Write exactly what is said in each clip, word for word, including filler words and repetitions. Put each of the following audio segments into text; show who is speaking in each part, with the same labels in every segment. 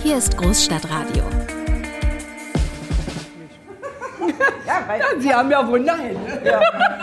Speaker 1: Hier ist Großstadtradio.
Speaker 2: Ja, weil ja, Sie haben ja Wunderhände. Ja.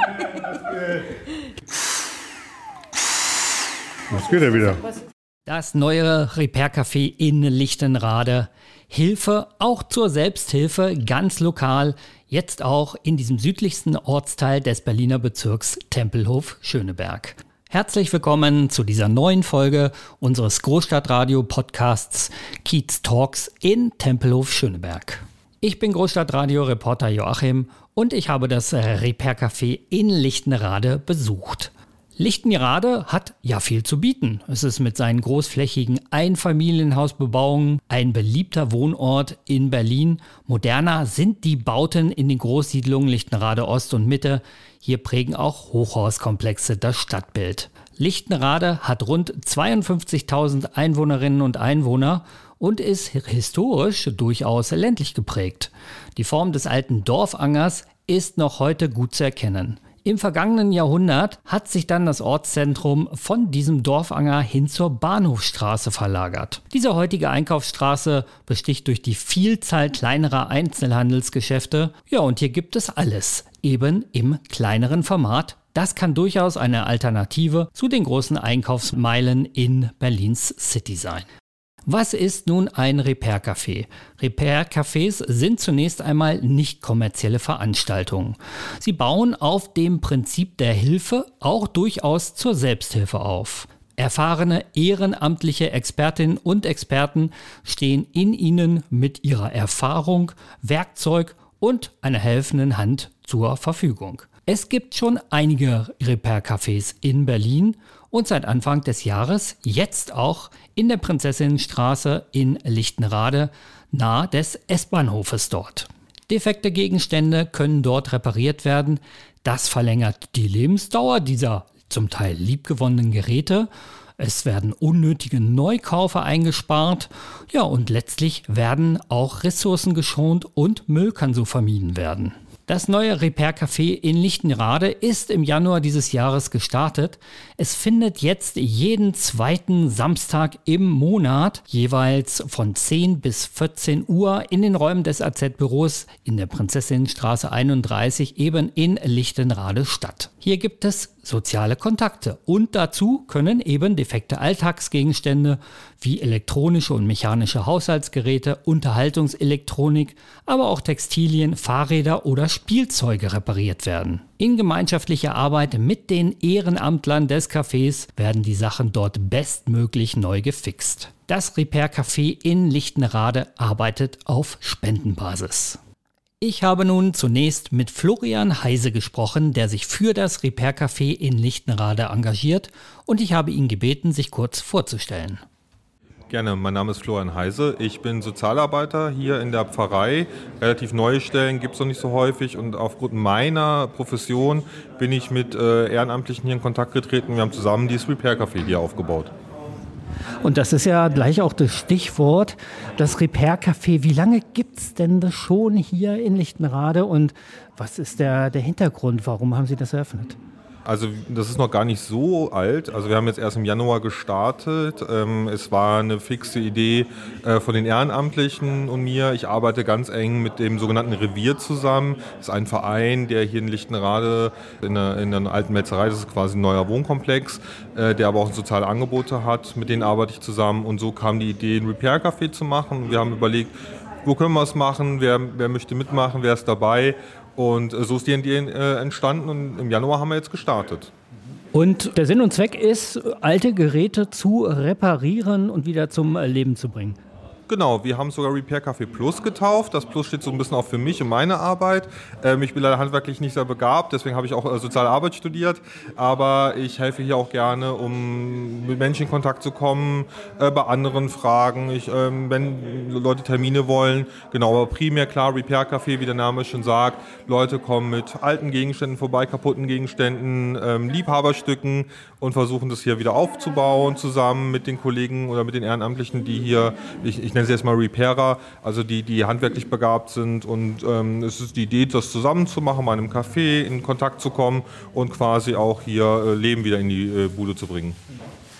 Speaker 3: Was geht ja wieder?
Speaker 4: Das neue Repair-Café in Lichtenrade. Hilfe auch zur Selbsthilfe, ganz lokal, jetzt auch in diesem südlichsten Ortsteil des Berliner Bezirks Tempelhof-Schöneberg. Herzlich willkommen zu dieser neuen Folge unseres Großstadtradio-Podcasts Kiez Talks in Tempelhof-Schöneberg. Ich bin Großstadtradio-Reporter Joachim und ich habe das Repair-Café in Lichtenrade besucht. Lichtenrade hat ja viel zu bieten. Es ist mit seinen großflächigen Einfamilienhausbebauungen ein beliebter Wohnort in Berlin. Moderner sind die Bauten in den Großsiedlungen Lichtenrade Ost und Mitte. Hier prägen auch Hochhauskomplexe das Stadtbild. Lichtenrade hat rund zweiundfünfzigtausend Einwohnerinnen und Einwohner und ist historisch durchaus ländlich geprägt. Die Form des alten Dorfangers ist noch heute gut zu erkennen. Im vergangenen Jahrhundert hat sich dann das Ortszentrum von diesem Dorfanger hin zur Bahnhofstraße verlagert. Diese heutige Einkaufsstraße besticht durch die Vielzahl kleinerer Einzelhandelsgeschäfte. Ja, und hier gibt es alles, eben im kleineren Format. Das kann durchaus eine Alternative zu den großen Einkaufsmeilen in Berlins City sein. Was ist nun ein Repair-Café? Repair-Cafés sind zunächst einmal nicht kommerzielle Veranstaltungen. Sie bauen auf dem Prinzip der Hilfe auch durchaus zur Selbsthilfe auf. Erfahrene ehrenamtliche Expertinnen und Experten stehen in ihnen mit ihrer Erfahrung, Werkzeug und einer helfenden Hand zur Verfügung. Es gibt schon einige Repair-Cafés in Berlin und seit Anfang des Jahres jetzt auch in der Prinzessinnenstraße in Lichtenrade nahe des S-Bahnhofes dort. Defekte Gegenstände können dort repariert werden. Das verlängert die Lebensdauer dieser zum Teil liebgewonnenen Geräte. Es werden unnötige Neukaufe eingespart. Ja, und letztlich werden auch Ressourcen geschont und Müll kann so vermieden werden. Das neue Repair-Café in Lichtenrade ist im Januar dieses Jahres gestartet. Es findet jetzt jeden zweiten Samstag im Monat jeweils von zehn bis vierzehn Uhr in den Räumen des A Z-Büros in der Prinzessinnenstraße einunddreißig eben in Lichtenrade statt. Hier gibt es soziale Kontakte und dazu können eben defekte Alltagsgegenstände wie elektronische und mechanische Haushaltsgeräte, Unterhaltungselektronik, aber auch Textilien, Fahrräder oder Spielzeuge repariert werden. In gemeinschaftlicher Arbeit mit den Ehrenamtlern des Cafés werden die Sachen dort bestmöglich neu gefixt. Das Repair-Café in Lichtenrade arbeitet auf Spendenbasis. Ich habe nun zunächst mit Florian Heise gesprochen, der sich für das Repair-Café in Lichtenrade engagiert, und ich habe ihn gebeten, sich kurz vorzustellen.
Speaker 5: Gerne, mein Name ist Florian Heise. Ich bin Sozialarbeiter hier in der Pfarrei. Relativ neue Stellen gibt es noch nicht so häufig und aufgrund meiner Profession bin ich mit äh, Ehrenamtlichen hier in Kontakt getreten. Wir haben zusammen dieses Repair-Café hier aufgebaut.
Speaker 4: Und das ist ja gleich auch das Stichwort, das Repair-Café. Wie lange gibt es denn das schon hier in Lichtenrade und was ist der, der Hintergrund? Warum haben Sie das eröffnet?
Speaker 5: Also das ist noch gar nicht so alt. Also wir haben jetzt erst im Januar gestartet. Ähm, es war eine fixe Idee äh, von den Ehrenamtlichen und mir. Ich arbeite ganz eng mit dem sogenannten Revier zusammen. Das ist ein Verein, der hier in Lichtenrade in der, in der alten Metzerei, das ist quasi ein neuer Wohnkomplex, äh, der aber auch soziale Angebote hat. Mit denen arbeite ich zusammen und so kam die Idee, ein Repair-Café zu machen. Wir haben überlegt, wo können wir es machen, wer, wer möchte mitmachen, wer ist dabei. Und so ist die Idee äh, entstanden und im Januar haben wir jetzt gestartet.
Speaker 4: Und der Sinn und Zweck ist, alte Geräte zu reparieren und wieder zum Leben zu bringen.
Speaker 5: Genau, wir haben sogar Repair Café Plus getauft. Das Plus steht so ein bisschen auch für mich und meine Arbeit. Ähm, ich bin leider handwerklich nicht sehr begabt, deswegen habe ich auch äh, Soziale Arbeit studiert. Aber ich helfe hier auch gerne, um mit Menschen in Kontakt zu kommen, äh, bei anderen Fragen, ich, ähm, wenn Leute Termine wollen. Genau, aber primär klar, Repair Café, wie der Name schon sagt. Leute kommen mit alten Gegenständen vorbei, kaputten Gegenständen, ähm, Liebhaberstücken und versuchen das hier wieder aufzubauen, zusammen mit den Kollegen oder mit den Ehrenamtlichen, die hier, ich, ich nenne sie jetzt mal Repairer, also die, die handwerklich begabt sind. Und ähm, es ist die Idee, das zusammen zu machen, mal in einem Café in Kontakt zu kommen und quasi auch hier äh, Leben wieder in die äh, Bude zu bringen.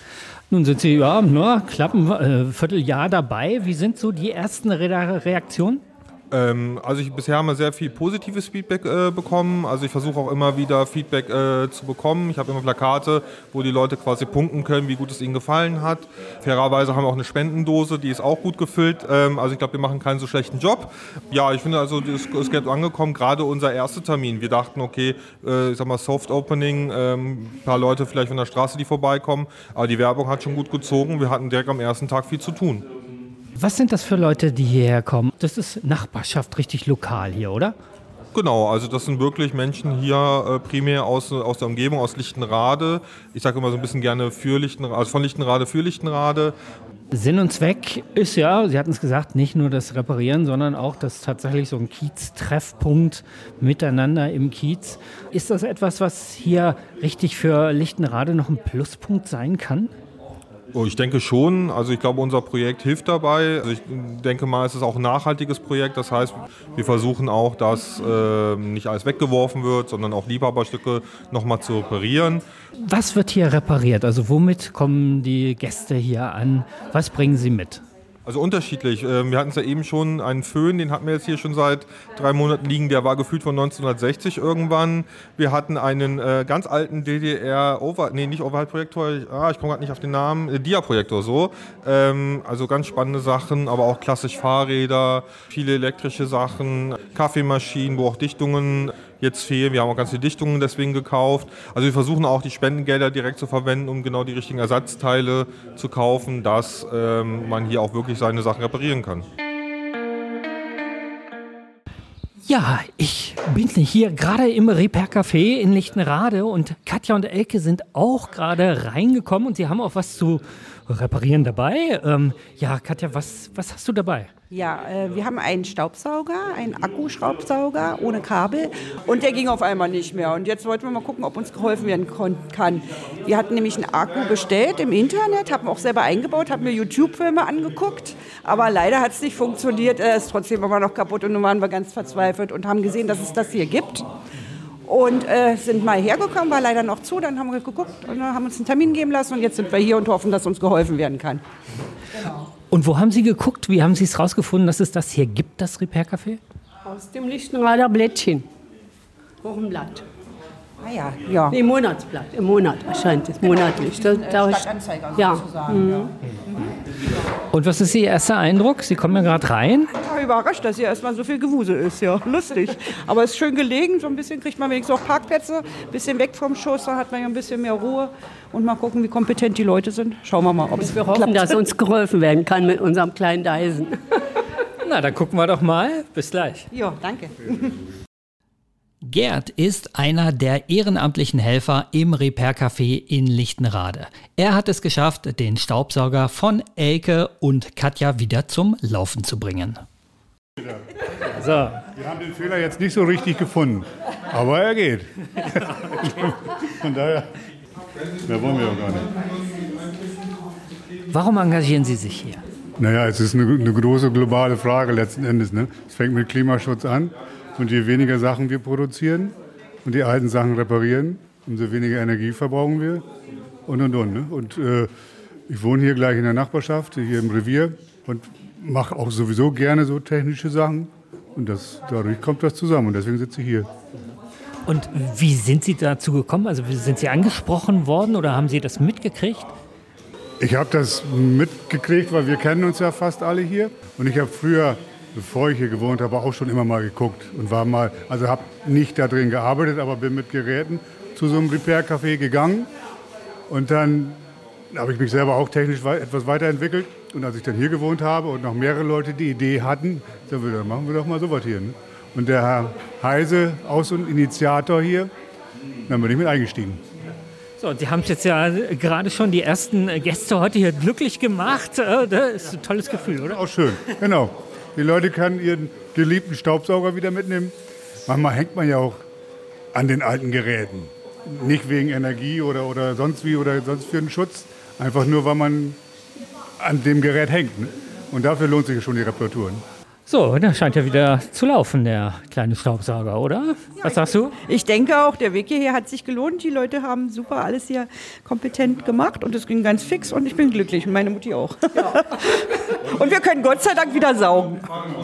Speaker 4: Nun sind Sie ja nur knapp ein äh, Vierteljahr dabei. Wie sind so die ersten Re- Reaktionen?
Speaker 5: Ähm, also ich, bisher haben wir sehr viel positives Feedback äh, bekommen. Also ich versuche auch immer wieder Feedback äh, zu bekommen. Ich habe immer Plakate, wo die Leute quasi punkten können, wie gut es ihnen gefallen hat. Fairerweise haben wir auch eine Spendendose, die ist auch gut gefüllt. Ähm, also ich glaube, wir machen keinen so schlechten Job. Ja, ich finde also, es ist gut angekommen. Gerade unser erster Termin. Wir dachten, okay, äh, ich sag mal Soft Opening, ähm, ein paar Leute vielleicht von der Straße, die vorbeikommen. Aber die Werbung hat schon gut gezogen. Wir hatten direkt am ersten Tag viel zu tun.
Speaker 4: Was sind das für Leute, die hierher kommen? Das ist Nachbarschaft, richtig lokal hier, oder?
Speaker 5: Genau, also das sind wirklich Menschen hier äh, primär aus, aus der Umgebung, aus Lichtenrade. Ich sage immer so ein bisschen gerne für Lichtenrade, also von Lichtenrade für Lichtenrade.
Speaker 4: Sinn und Zweck ist ja, Sie hatten es gesagt, nicht nur das Reparieren, sondern auch das tatsächlich so ein Kiez-Treffpunkt miteinander im Kiez. Ist das etwas, was hier richtig für Lichtenrade noch ein Pluspunkt sein kann?
Speaker 5: Oh, ich denke schon. Also ich glaube, unser Projekt hilft dabei. Also ich denke mal, es ist auch ein nachhaltiges Projekt. Das heißt, wir versuchen auch, dass äh, nicht alles weggeworfen wird, sondern auch Liebhaberstücke nochmal zu reparieren.
Speaker 4: Was wird hier repariert? Also womit kommen die Gäste hier an? Was bringen sie mit?
Speaker 5: Also unterschiedlich. Wir hatten es ja eben schon, einen Föhn, den hatten wir jetzt hier schon seit drei Monaten liegen, der war gefühlt von neunzehnhundertsechzig irgendwann. Wir hatten einen äh, ganz alten D D R, Over, nee, nicht Overhead-Projektor, ah, ich komme gerade nicht auf den Namen, äh, Dia-Projektor so. Ähm, also ganz spannende Sachen, aber auch klassisch Fahrräder, viele elektrische Sachen, Kaffeemaschinen, wo auch Dichtungen jetzt fehlen. Wir haben auch ganz viele Dichtungen deswegen gekauft. Also wir versuchen auch die Spendengelder direkt zu verwenden, um genau die richtigen Ersatzteile zu kaufen, dass ähm, man hier auch wirklich seine Sachen reparieren kann.
Speaker 4: Ja, ich bin hier gerade im Repair-Café in Lichtenrade und Katja und Elke sind auch gerade reingekommen und sie haben auch was zu reparieren dabei. Ähm, ja, Katja, was, was hast du dabei?
Speaker 2: Ja, äh, wir haben einen Staubsauger, einen Akkuschraubsauger ohne Kabel und der ging auf einmal nicht mehr. Und jetzt wollten wir mal gucken, ob uns geholfen werden kon- kann. Wir hatten nämlich einen Akku bestellt im Internet, haben auch selber eingebaut, haben mir YouTube-Filme angeguckt, aber leider hat es nicht funktioniert. Er ist trotzdem immer noch kaputt und nun waren wir ganz verzweifelt und haben gesehen, dass es das hier gibt. Und äh, sind mal hergekommen, war leider noch zu, dann haben wir geguckt und dann haben uns einen Termin geben lassen und jetzt sind wir hier und hoffen, dass uns geholfen werden kann. Genau.
Speaker 4: Und wo haben Sie geguckt? Wie haben Sie es rausgefunden, dass es das hier gibt, das Repair-Café?
Speaker 1: Aus dem Lichtenrader Blättchen. Wochenblatt.
Speaker 2: Ah ja, ja.
Speaker 1: Nee, Monatsblatt. Im Monat erscheint es, monatlich. Das, da
Speaker 2: Stadtanzeiger
Speaker 1: ja.
Speaker 2: sozusagen.
Speaker 1: Mhm.
Speaker 2: Ja.
Speaker 4: Und was ist Ihr erster Eindruck? Sie kommen ja gerade rein.
Speaker 2: Ja, überrascht, dass hier erstmal so viel Gewusel ist. Ja, lustig. Aber es ist schön gelegen. So ein bisschen kriegt man wenigstens auch Parkplätze. Ein bisschen weg vom Schuss, da hat man ja ein bisschen mehr Ruhe. Und mal gucken, wie kompetent die Leute sind. Schauen wir mal, ob es
Speaker 1: Wir hoffen,
Speaker 2: klappt.
Speaker 1: dass uns geholfen werden kann mit unserem kleinen Dyson.
Speaker 4: Na, dann gucken wir doch mal. Bis gleich.
Speaker 2: Ja, danke.
Speaker 4: Gerd ist einer der ehrenamtlichen Helfer im Repair-Café in Lichtenrade. Er hat es geschafft, den Staubsauger von Elke und Katja wieder zum Laufen zu bringen.
Speaker 3: So. Wir haben den Fehler jetzt nicht so richtig gefunden, aber er geht. Von daher, mehr wollen wir auch gar nicht.
Speaker 4: Warum engagieren Sie sich hier?
Speaker 3: Naja, es ist eine, eine große globale Frage letzten Endes. Ne? Es fängt mit Klimaschutz an. Und je weniger Sachen wir produzieren und die alten Sachen reparieren, umso weniger Energie verbrauchen wir und und und. Ne? Und äh, ich wohne hier gleich in der Nachbarschaft, hier im Revier und mache auch sowieso gerne so technische Sachen. Und das, dadurch kommt das zusammen und deswegen sitze ich hier.
Speaker 4: Und wie sind Sie dazu gekommen? Also sind Sie angesprochen worden oder haben Sie das mitgekriegt?
Speaker 3: Ich habe das mitgekriegt, weil wir kennen uns ja fast alle hier. Und ich habe früher, bevor ich hier gewohnt habe, auch schon immer mal geguckt und war mal, also habe nicht da drin gearbeitet, aber bin mit Geräten zu so einem Repair-Café gegangen und dann habe ich mich selber auch technisch etwas weiterentwickelt und als ich dann hier gewohnt habe und noch mehrere Leute die Idee hatten, dann machen wir doch mal sowas hier. Ne? Und der Herr Heise, auch so ein Initiator hier, dann bin ich mit eingestiegen.
Speaker 4: So, und Sie haben es jetzt ja gerade schon die ersten Gäste heute hier glücklich gemacht. Das ist ein tolles Gefühl, oder?
Speaker 3: Auch schön, genau. Die Leute können ihren geliebten Staubsauger wieder mitnehmen. Manchmal hängt man ja auch an den alten Geräten. Nicht wegen Energie oder, oder sonst wie oder sonst für einen Schutz. Einfach nur, weil man an dem Gerät hängt. Ne? Und dafür lohnt sich schon die Reparatur. Ne?
Speaker 4: So, da scheint ja wieder zu laufen, der kleine Staubsauger, oder? Was sagst du?
Speaker 2: Ich denke auch, der Weg hierher hat sich gelohnt. Die Leute haben super alles hier kompetent gemacht und es ging ganz fix und ich bin glücklich und meine Mutti auch. Ja. Und wir können Gott sei Dank wieder saugen.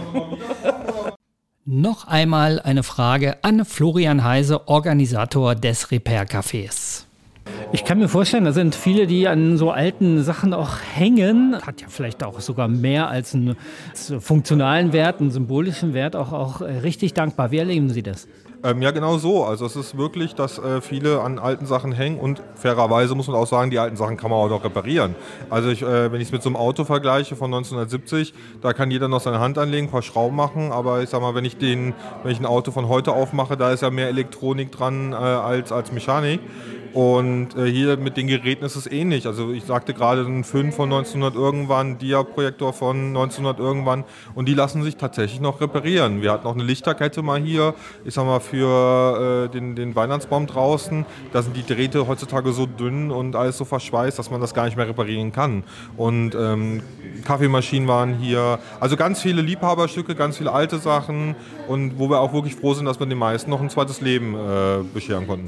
Speaker 4: Noch einmal eine Frage an Florian Heise, Organisator des Repair-Cafés. Ich kann mir vorstellen, da sind viele, die an so alten Sachen auch hängen. Hat ja vielleicht auch sogar mehr als einen funktionalen Wert, einen symbolischen Wert, auch, auch richtig dankbar. Wie erleben Sie das?
Speaker 5: Ähm, ja, genau so. Also es ist wirklich, dass äh, viele an alten Sachen hängen und fairerweise muss man auch sagen, die alten Sachen kann man auch noch reparieren. Also ich, äh, wenn ich es mit so einem Auto vergleiche von neunzehnhundertsiebzig, da kann jeder noch seine Hand anlegen, ein paar Schrauben machen, aber ich sag mal, wenn ich, den, wenn ich ein Auto von heute aufmache, da ist ja mehr Elektronik dran äh, als, als Mechanik. Und äh, hier mit den Geräten ist es ähnlich. Also ich sagte gerade ein Föhn von neunzehnhundert irgendwann, Dia-Projektor von neunzehnhundert irgendwann und die lassen sich tatsächlich noch reparieren. Wir hatten auch eine Lichterkette mal hier, ich sag mal für äh, den, den Weihnachtsbaum draußen. Da sind die Drähte heutzutage so dünn und alles so verschweißt, dass man das gar nicht mehr reparieren kann. Und ähm, Kaffeemaschinen waren hier, also ganz viele Liebhaberstücke, ganz viele alte Sachen und wo wir auch wirklich froh sind, dass wir den meisten noch ein zweites Leben äh, bescheren konnten.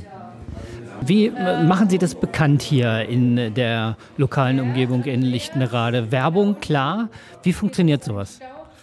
Speaker 4: Wie machen Sie das bekannt hier in der lokalen Umgebung in Lichtenrade? Werbung, klar. Wie funktioniert sowas?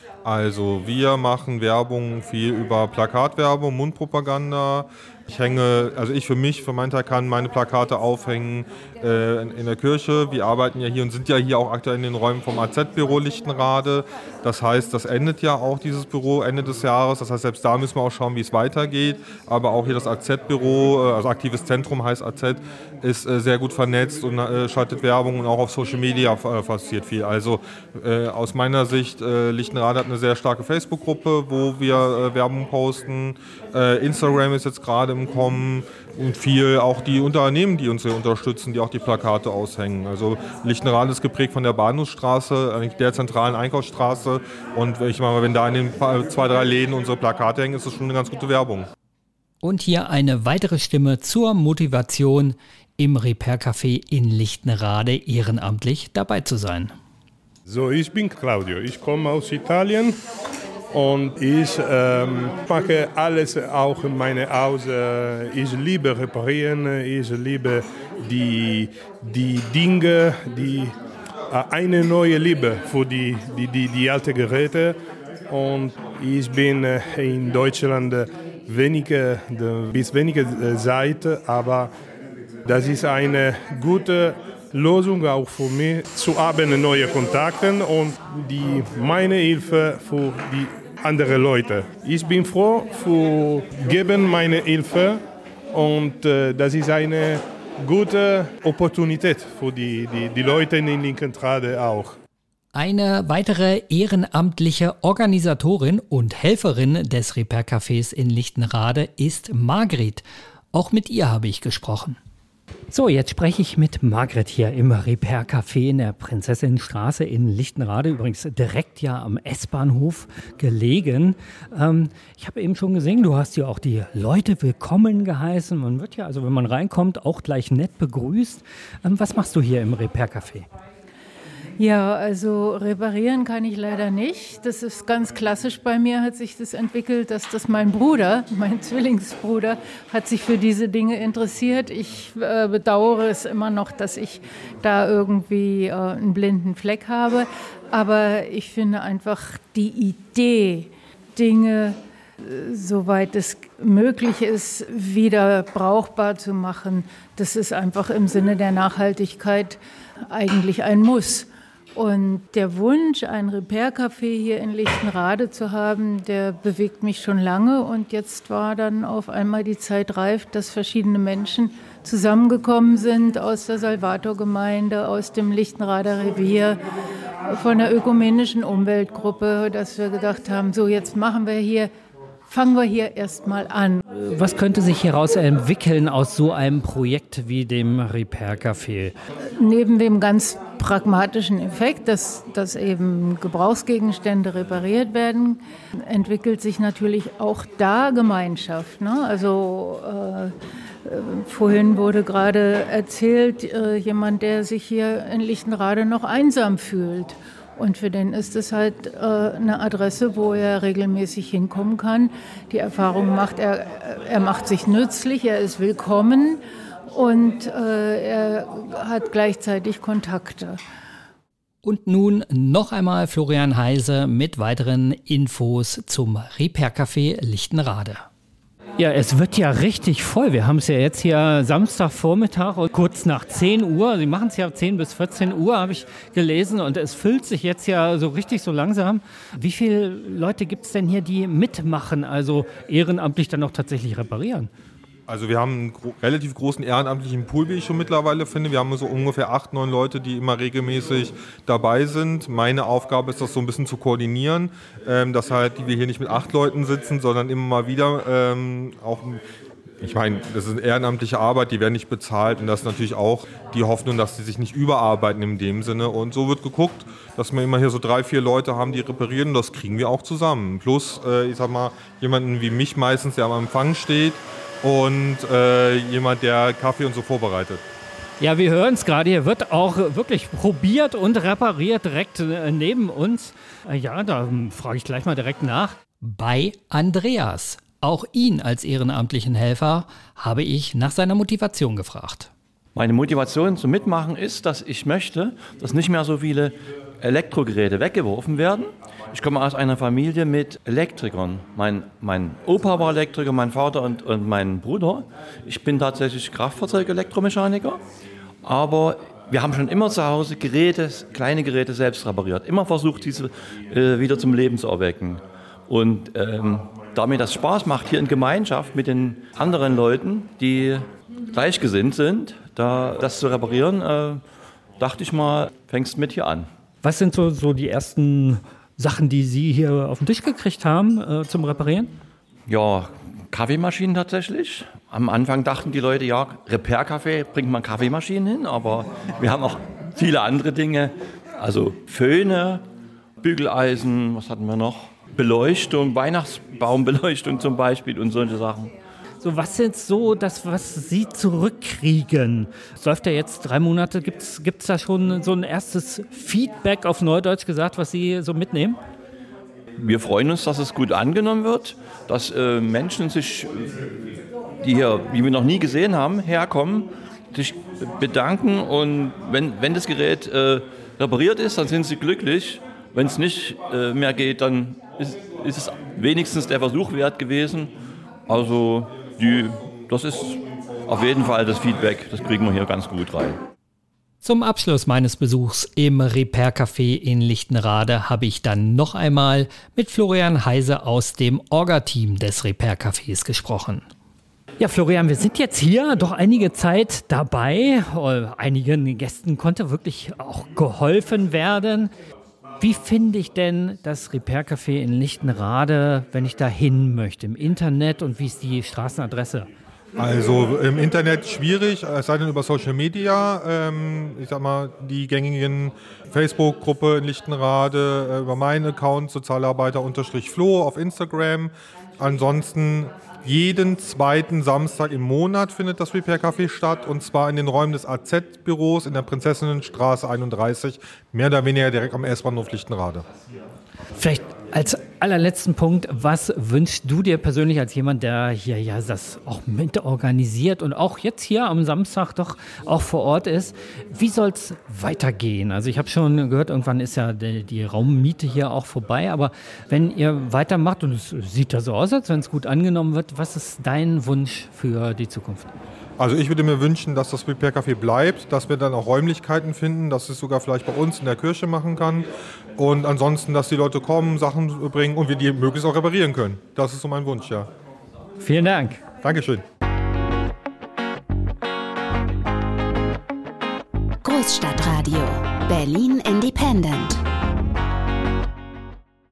Speaker 5: Also wir machen Werbung viel über Plakatwerbung, Mundpropaganda. Ich hänge, also ich für mich, für meinen Teil kann meine Plakate aufhängen äh, in, in der Kirche. Wir arbeiten ja hier und sind ja hier auch aktuell in den Räumen vom A Z-Büro Lichtenrade. Das heißt, das endet ja auch, dieses Büro, Ende des Jahres. Das heißt, selbst da müssen wir auch schauen, wie es weitergeht. Aber auch hier das A Z-Büro, äh, also Aktives Zentrum heißt A Z, ist äh, sehr gut vernetzt und äh, schaltet Werbung und auch auf Social Media äh, passiert viel. Also äh, aus meiner Sicht, äh, Lichtenrade hat eine sehr starke Facebook-Gruppe, wo wir äh, Werbung posten. Äh, Instagram ist jetzt gerade im Kommen und viel auch die Unternehmen, die uns hier unterstützen, die auch die Plakate aushängen. Also Lichtenrade ist geprägt von der Bahnhofsstraße, eigentlich der zentralen Einkaufsstraße und ich meine, wenn da in den zwei, drei Läden unsere Plakate hängen, ist das schon eine ganz gute Werbung.
Speaker 4: Und hier eine weitere Stimme zur Motivation, im Repair-Café in Lichtenrade ehrenamtlich dabei zu sein.
Speaker 6: So, ich bin Claudio, ich komme aus Italien. Und ich ähm, mache alles auch in meinem Haus. Ich liebe reparieren, ich liebe die, die Dinge, die, eine neue Liebe für die, die, die, die alten Geräte. Und ich bin in Deutschland wenige, bis wenige Zeit, aber das ist eine gute Lösung auch für mich, zu haben neue Kontakte und die, meine Hilfe für die andere Leute. Ich bin froh für geben meine Hilfe und äh, das ist eine gute Opportunität für die, die, die Leute in Lichtenrade auch.
Speaker 4: Eine weitere ehrenamtliche Organisatorin und Helferin des Repair-Cafés in Lichtenrade ist Margret. Auch mit ihr habe ich gesprochen. So, jetzt spreche ich mit Margret hier im Repair-Café in der Prinzessinnenstraße in Lichtenrade, übrigens direkt ja am S-Bahnhof gelegen. Ähm, ich habe eben schon gesehen, du hast hier auch die Leute willkommen geheißen. Man wird ja, also wenn man reinkommt, auch gleich nett begrüßt. Ähm, was machst du hier im Repair-Café?
Speaker 7: Ja, also reparieren kann ich leider nicht. Das ist ganz klassisch bei mir, hat sich das entwickelt, dass das mein Bruder, mein Zwillingsbruder, hat sich für diese Dinge interessiert. Ich äh, bedauere es immer noch, dass ich da irgendwie äh, einen blinden Fleck habe. Aber ich finde einfach die Idee, Dinge, äh, soweit es möglich ist, wieder brauchbar zu machen, das ist einfach im Sinne der Nachhaltigkeit eigentlich ein Muss. Und der Wunsch, ein Repair-Café hier in Lichtenrade zu haben, der bewegt mich schon lange. Und jetzt war dann auf einmal die Zeit reif, dass verschiedene Menschen zusammengekommen sind aus der Salvator-Gemeinde, aus dem Lichtenrader Revier, von der ökumenischen Umweltgruppe, dass wir gedacht haben, so jetzt machen wir hier, fangen wir hier erstmal an.
Speaker 4: Was könnte sich hieraus entwickeln aus so einem Projekt wie dem Repair-Café?
Speaker 7: Neben dem ganz pragmatischen Effekt, dass, dass eben Gebrauchsgegenstände repariert werden, entwickelt sich natürlich auch da Gemeinschaft. Ne? Also äh, vorhin wurde gerade erzählt, äh, jemand, der sich hier in Lichtenrade noch einsam fühlt. Und für den ist es halt äh, eine Adresse, wo er regelmäßig hinkommen kann. Die Erfahrung macht, er, er macht sich nützlich, er ist willkommen und äh, er hat gleichzeitig Kontakte.
Speaker 4: Und nun noch einmal Florian Heise mit weiteren Infos zum Repair-Café Lichtenrade.
Speaker 8: Ja, es wird ja richtig voll. Wir haben es ja jetzt hier Samstagvormittag und kurz nach zehn Uhr. Sie machen es ja zehn bis vierzehn Uhr, habe ich gelesen. Und es füllt sich jetzt ja so richtig so langsam. Wie viele Leute gibt es denn hier, die mitmachen, also ehrenamtlich dann auch tatsächlich reparieren?
Speaker 5: Also wir haben einen gro- relativ großen ehrenamtlichen Pool, wie ich schon mittlerweile finde. Wir haben so ungefähr acht, neun Leute, die immer regelmäßig dabei sind. Meine Aufgabe ist, das so ein bisschen zu koordinieren, ähm, dass halt die wir hier nicht mit acht Leuten sitzen, sondern immer mal wieder ähm, auch, ich meine, das ist eine ehrenamtliche Arbeit, die werden nicht bezahlt und das ist natürlich auch die Hoffnung, dass sie sich nicht überarbeiten in dem Sinne. Und so wird geguckt, dass wir immer hier so drei, vier Leute haben, die reparieren und das kriegen wir auch zusammen. Plus, äh, ich sag mal, jemanden wie mich meistens, der am Empfang steht, und äh, jemand, der Kaffee und so vorbereitet.
Speaker 8: Ja, wir hören es gerade, hier wird auch wirklich probiert und repariert direkt äh, neben uns. Äh, ja, da ähm, frage ich gleich mal direkt nach.
Speaker 4: Bei Andreas. Auch ihn als ehrenamtlichen Helfer habe ich nach seiner Motivation gefragt.
Speaker 9: Meine Motivation zum Mitmachen ist, dass ich möchte, dass nicht mehr so viele Elektrogeräte weggeworfen werden. Ich komme aus einer Familie mit Elektrikern. Mein, mein Opa war Elektriker, mein Vater und, und mein Bruder. Ich bin tatsächlich Kraftfahrzeug-Elektromechaniker. Aber wir haben schon immer zu Hause Geräte, kleine Geräte selbst repariert. Immer versucht, diese äh, wieder zum Leben zu erwecken. Und ähm, da mir das Spaß macht, hier in Gemeinschaft mit den anderen Leuten, die gleichgesinnt sind, da das zu reparieren, äh, dachte ich mal, fängst mit hier an.
Speaker 8: Was sind so, so die ersten Sachen, die Sie hier auf den Tisch gekriegt haben äh, zum Reparieren?
Speaker 9: Ja, Kaffeemaschinen tatsächlich. Am Anfang dachten die Leute, ja, Repair-Café bringt man Kaffeemaschinen hin, aber wir haben auch viele andere Dinge. Also Föhne, Bügeleisen, was hatten wir noch? Beleuchtung, Weihnachtsbaumbeleuchtung zum Beispiel und solche Sachen.
Speaker 8: So, was sind so das, was Sie zurückkriegen? Es läuft ja jetzt drei Monate. Gibt es da schon so ein erstes Feedback, auf Neudeutsch gesagt, was Sie so mitnehmen?
Speaker 9: Wir freuen uns, dass es gut angenommen wird, dass äh, Menschen sich, die hier, wie wir noch nie gesehen haben, herkommen, sich bedanken und wenn, wenn das Gerät äh, repariert ist, dann sind sie glücklich. Wenn es nicht äh, mehr geht, dann ist, ist es wenigstens der Versuch wert gewesen. Also die, das ist auf jeden Fall das Feedback, das kriegen wir hier ganz gut rein.
Speaker 4: Zum Abschluss meines Besuchs im Repair-Café in Lichtenrade habe ich dann noch einmal mit Florian Heise aus dem Orga-Team des Repair-Cafés gesprochen.
Speaker 8: Ja, Florian, wir sind jetzt hier doch einige Zeit dabei. Einigen Gästen konnte wirklich auch geholfen werden. Wie finde ich denn das Repair-Café in Lichtenrade, wenn ich da hin möchte, im Internet, und wie ist die Straßenadresse?
Speaker 5: Also im Internet schwierig, es sei denn über Social Media. Ähm, ich sag mal, die gängigen Facebook-Gruppe in Lichtenrade, äh, über meinen Account Sozialarbeiter-Flo auf Instagram. Ansonsten jeden zweiten Samstag im Monat findet das Repair-Café statt, und zwar in den Räumen des A Z-Büros in der Prinzessinnenstraße einunddreißig, mehr oder weniger direkt am S-Bahnhof Lichtenrade.
Speaker 8: Vielleicht als allerletzten Punkt, was wünschst du dir persönlich als jemand, der hier ja das auch mit organisiert und auch jetzt hier am Samstag doch auch vor Ort ist? Wie soll es weitergehen? Also ich habe schon gehört, irgendwann ist ja die, die Raummiete hier auch vorbei, aber wenn ihr weitermacht, und es sieht ja so aus, als wenn es gut angenommen wird, was ist dein Wunsch für die Zukunft?
Speaker 5: Also ich würde mir wünschen, dass das Repair-Café bleibt, dass wir dann auch Räumlichkeiten finden, dass es sogar vielleicht bei uns in der Kirche machen kann. Und ansonsten, dass die Leute kommen, Sachen bringen und wir die möglichst auch reparieren können. Das ist so mein Wunsch, ja.
Speaker 8: Vielen Dank.
Speaker 5: Dankeschön.
Speaker 10: Großstadtradio, Berlin Independent.